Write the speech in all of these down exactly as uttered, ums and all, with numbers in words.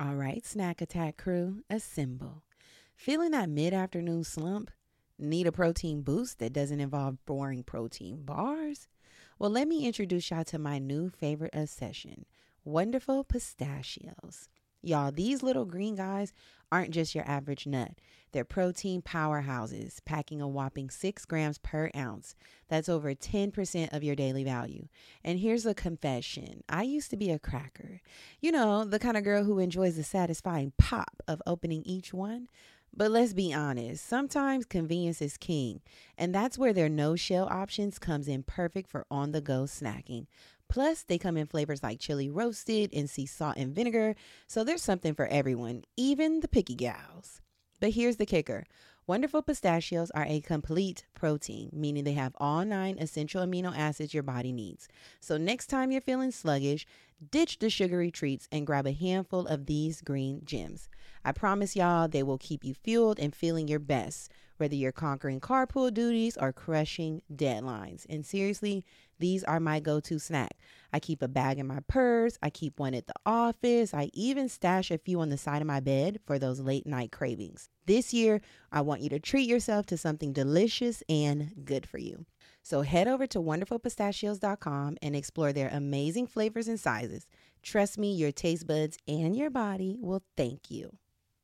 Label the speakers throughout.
Speaker 1: All right, Snack Attack crew, assemble. Feeling that mid afternoon slump? Need a protein boost that doesn't involve boring protein bars? Well, let me introduce y'all to my new favorite obsession, Wonderful Pistachios. Y'all, these little green guys aren't just your average nut. They're protein powerhouses, packing a whopping six grams per ounce. That's over ten percent of your daily value. And here's a confession. I used to be a cracker. You know, the kind of girl who enjoys the satisfying pop of opening each one. But let's be honest, sometimes convenience is king, and that's where their no-shell options comes in perfect for on-the-go snacking. Plus, they come in flavors like chili roasted and sea salt and vinegar, so there's something for everyone, even the picky gals. But here's the kicker. Wonderful Pistachios are a complete protein, meaning they have all nine essential amino acids your body needs. So next time you're feeling sluggish, ditch the sugary treats and grab a handful of these green gems. I promise y'all they will keep you fueled and feeling your best, whether you're conquering carpool duties or crushing deadlines. And seriously, these are my go-to snack. I keep a bag in my purse. I keep one at the office. I even stash a few on the side of my bed for those late night cravings. This year, I want you to treat yourself to something delicious and good for you. So head over to wonderful pistachios dot com and explore their amazing flavors and sizes. Trust me, your taste buds and your body will thank you.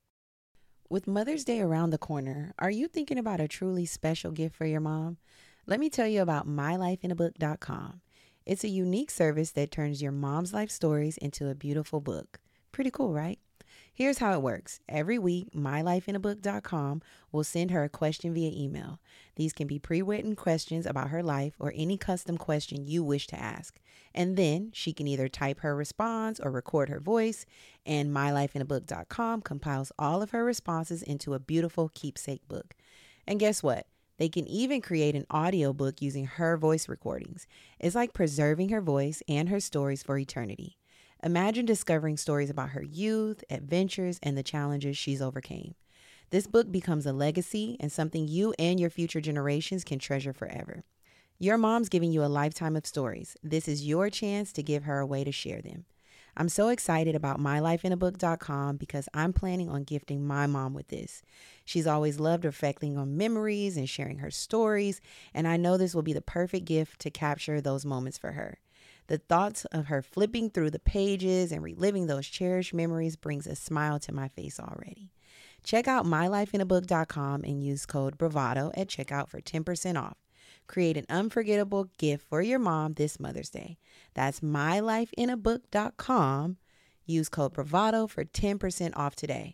Speaker 1: With Mother's Day around the corner, are you thinking about a truly special gift for your mom? Let me tell you about my life in a book dot com. It's a unique service that turns your mom's life stories into a beautiful book. Pretty cool, right? Here's how it works. Every week, my life in a book dot com will send her a question via email. These can be pre-written questions about her life or any custom question you wish to ask. And then she can either type her response or record her voice, and my life in a book dot com compiles all of her responses into a beautiful keepsake book. And guess what? They can even create an audiobook using her voice recordings. It's like preserving her voice and her stories for eternity. Imagine discovering stories about her youth, adventures, and the challenges she's overcame. This book becomes a legacy and something you and your future generations can treasure forever. Your mom's giving you a lifetime of stories. This is your chance to give her a way to share them. I'm so excited about my life in a book dot com because I'm planning on gifting my mom with this. She's always loved reflecting on memories and sharing her stories, and I know this will be the perfect gift to capture those moments for her. The thoughts of her flipping through the pages and reliving those cherished memories brings a smile to my face already. Check out my life in a book dot com and use code BRAVADO at checkout for ten percent off. Create an unforgettable gift for your mom this Mother's Day. That's my life in a book dot com. Use code BRAVADO for ten percent off today.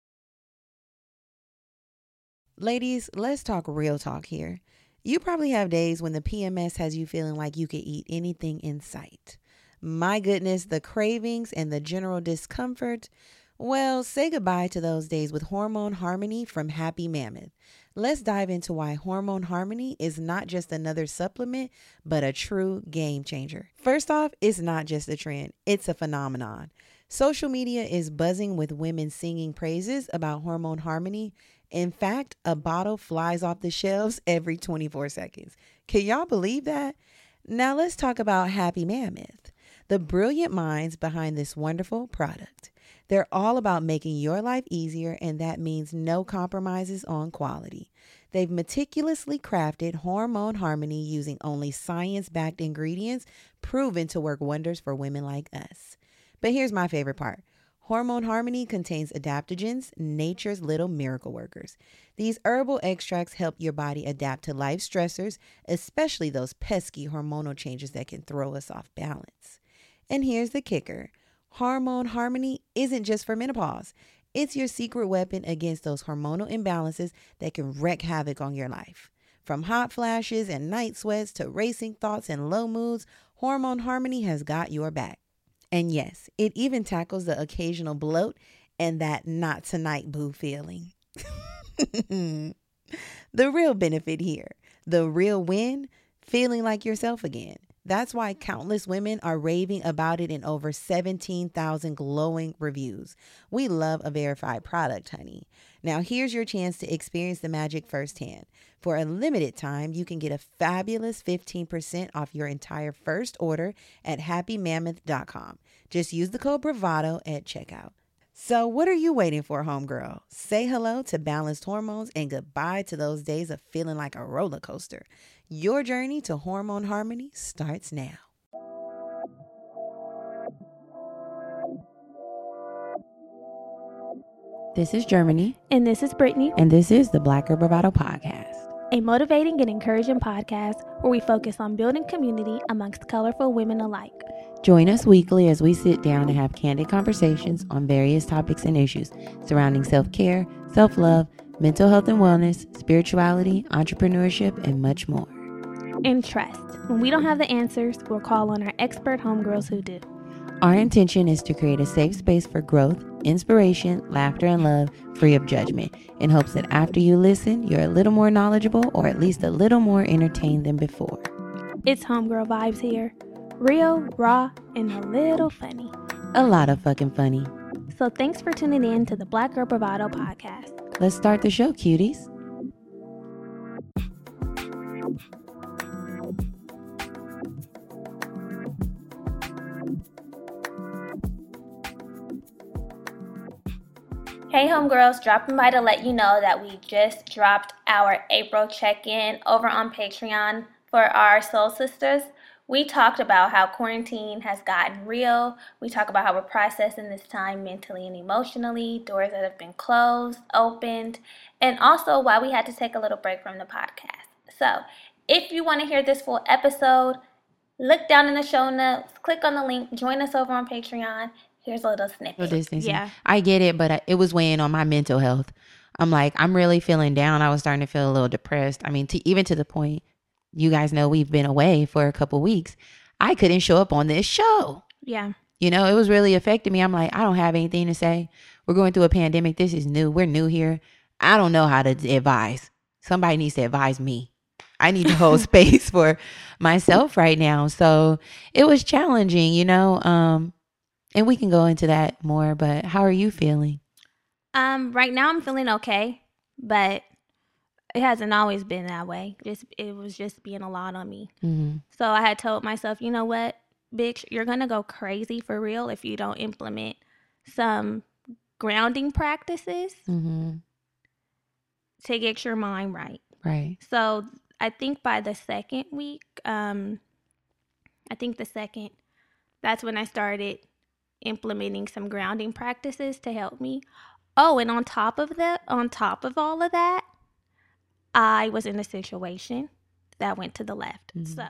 Speaker 1: Ladies, let's talk real talk here. You probably have days when the P M S has you feeling like you could eat anything in sight. My goodness, the cravings and the general discomfort. Well, say goodbye to those days with Hormone Harmony from Happy Mammoth. Let's dive into why Hormone Harmony is not just another supplement, but a true game changer. First off, it's not just a trend, it's a phenomenon. Social media is buzzing with women singing praises about Hormone Harmony. In fact, a bottle flies off the shelves every twenty-four seconds. Can y'all believe that? Now let's talk about Happy Mammoth, the brilliant minds behind this wonderful product. They're all about making your life easier, and that means no compromises on quality. They've meticulously crafted Hormone Harmony using only science-backed ingredients proven to work wonders for women like us. But here's my favorite part. Hormone Harmony contains adaptogens, nature's little miracle workers. These herbal extracts help your body adapt to life stressors, especially those pesky hormonal changes that can throw us off balance. And here's the kicker. Hormone Harmony isn't just for menopause. It's your secret weapon against those hormonal imbalances that can wreak havoc on your life. From hot flashes and night sweats to racing thoughts and low moods, Hormone Harmony has got your back. And yes, it even tackles the occasional bloat and that not tonight boo feeling. The real benefit here, the real win, feeling like yourself again. That's why countless women are raving about it in over seventeen thousand glowing reviews. We love a verified product, honey. Now here's your chance to experience the magic firsthand. For a limited time, you can get a fabulous fifteen percent off your entire first order at happy mammoth dot com. Just use the code BRAVADO at checkout. So what are you waiting for, homegirl? Say hello to balanced hormones and goodbye to those days of feeling like a roller coaster. Your journey to hormone harmony starts now. This is Germany.
Speaker 2: And this is Brittany.
Speaker 1: And this is the Black Girl Bravado Podcast,
Speaker 2: a motivating and encouraging podcast where we focus on building community amongst colorful women alike.
Speaker 1: Join us weekly as we sit down and have candid conversations on various topics and issues surrounding self-care, self-love, mental health and wellness, spirituality, entrepreneurship, and much more.
Speaker 2: And trust, when we don't have the answers, we'll call on our expert homegirls who do.
Speaker 1: Our intention is to create a safe space for growth, inspiration, laughter, and love, free of judgment, in hopes that after you listen, you're a little more knowledgeable or at least a little more entertained than before.
Speaker 2: It's homegirl vibes here. Real, raw, and a little funny.
Speaker 1: A lot of fucking funny.
Speaker 2: So thanks for tuning in to the Black Girl Bravado Podcast.
Speaker 1: Let's start the show, cuties.
Speaker 2: Hey homegirls, dropping by to let you know that we just dropped our April check-in over on Patreon for our soul sisters. We talked about how quarantine has gotten real. We talk about how we're processing this time mentally and emotionally, doors that have been closed, opened, and also why we had to take a little break from the podcast. So if you want to hear this full episode, look down in the show notes, click on the link, join us over on Patreon. Here's a little snippet.
Speaker 1: Little
Speaker 2: yeah.
Speaker 1: I get it, but it was weighing on my mental health. I'm like, I'm really feeling down. I was starting to feel a little depressed. I mean, to, even to the point, you guys know we've been away for a couple weeks. I couldn't show up on this show.
Speaker 2: Yeah.
Speaker 1: You know, it was really affecting me. I'm like, I don't have anything to say. We're going through a pandemic. This is new. We're new here. I don't know how to advise. Somebody needs to advise me. I need to hold space for myself right now. So it was challenging, you know, um, and we can go into that more, but how are you feeling?
Speaker 2: Um, right now I'm feeling okay, but it hasn't always been that way. Just it was just being a lot on me.
Speaker 1: Mm-hmm.
Speaker 2: So I had told myself, you know what, bitch, you're going to go crazy for real if you don't implement some grounding practices
Speaker 1: mm-hmm.
Speaker 2: to get your mind right.
Speaker 1: Right.
Speaker 2: So I think by the second week, um, I think the second, that's when I started implementing some grounding practices to help me. Oh, and on top of that, on top of all of that, I was in a situation that went to the left. Mm-hmm. So.